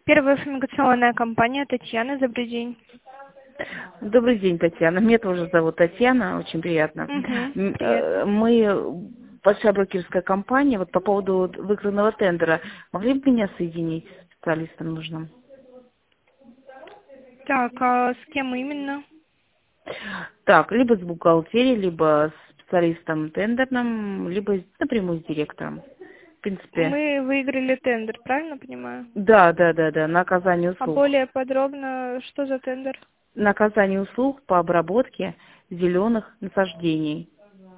Первая фумигационная компания Татьяна, добрый день. Добрый день, Татьяна. Меня тоже зовут Татьяна, очень приятно. Привет. Мы большая брокерская компания, вот по поводу выигранного тендера. Могли бы меня соединить с специалистом нужным? Так, а с кем именно? Так, либо с бухгалтерией, либо с специалистом тендерным, либо напрямую с директором. В принципе, Мы выиграли тендер, правильно понимаю? да, на оказание А услуг. более подробно, что за тендер? На оказание услуг по обработке зеленых насаждений.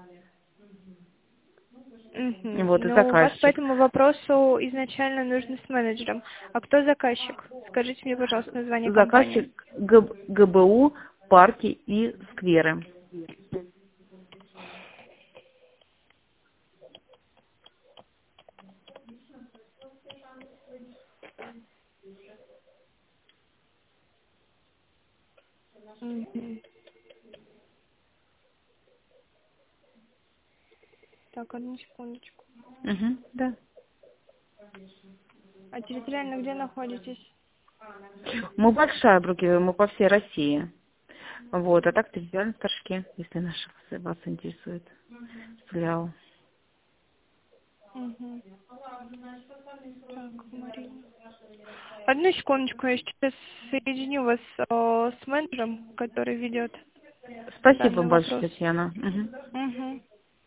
Вот, и Ну, вас по заказчик. этому вопросу изначально нужно с менеджером. А кто заказчик? Скажите мне, пожалуйста, название компании. Заказчик ГБУ, парки и скверы. Мгм. Так, одну секундочку. Да. А территориально где находитесь? Мы большая брокер, мы по всей России. Вот, а так территориально в Торжке, если вас интересует филиал. Мгм. Так, Марина. Одну секундочку, я сейчас соединю вас с менеджером, который ведет Спасибо данный вам большое, вопрос. Татьяна. Мгм.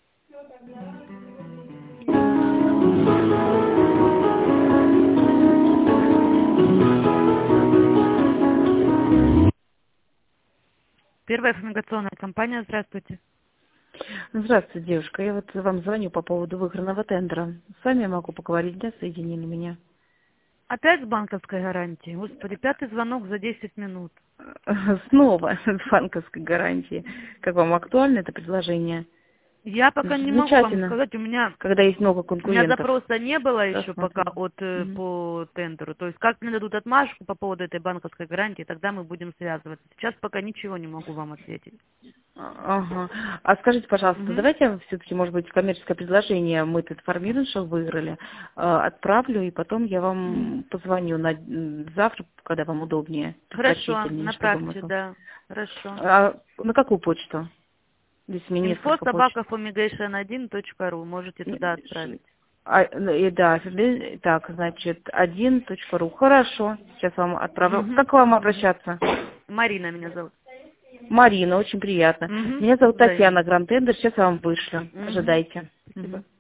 Первая фумигационная компания, здравствуйте. Здравствуйте, девушка. Я вот вам звоню по поводу выигранного тендера. С вами я могу поговорить, да, соединили меня. Опять с банковской гарантией? Господи, пятый звонок за 10 минут. Снова с банковской гарантии. Как вам актуально это предложение? Я пока не могу вам Замечательно, сказать, у меня когда есть много У меня конкурентов. запроса не было еще пока Рассмотрим. по тендеру. То есть как мне дадут отмашку по поводу этой банковской гарантии, тогда мы будем связываться. Сейчас пока ничего не могу вам ответить. Ага. А скажите, пожалуйста, Мгм. давайте все-таки, может быть, коммерческое предложение, мы тут информируем, что выиграли, отправлю, и потом я вам позвоню завтра, когда вам удобнее, Хорошо, предпочтительнее, чтобы мы... направьте, да. Хорошо. А на какую почту? Здесь у меня несколько почт. info@fumigation1.ru можете туда отправить. Да, так, значит, 1.ru. Хорошо, сейчас вам отправлю. Мгм. Как к вам обращаться? Марина меня зовут. Марина, очень приятно. Мгм. Меня зовут Взаимно. Татьяна Грантендер, сейчас я вам вышлю. Мгм. Ожидайте. Спасибо.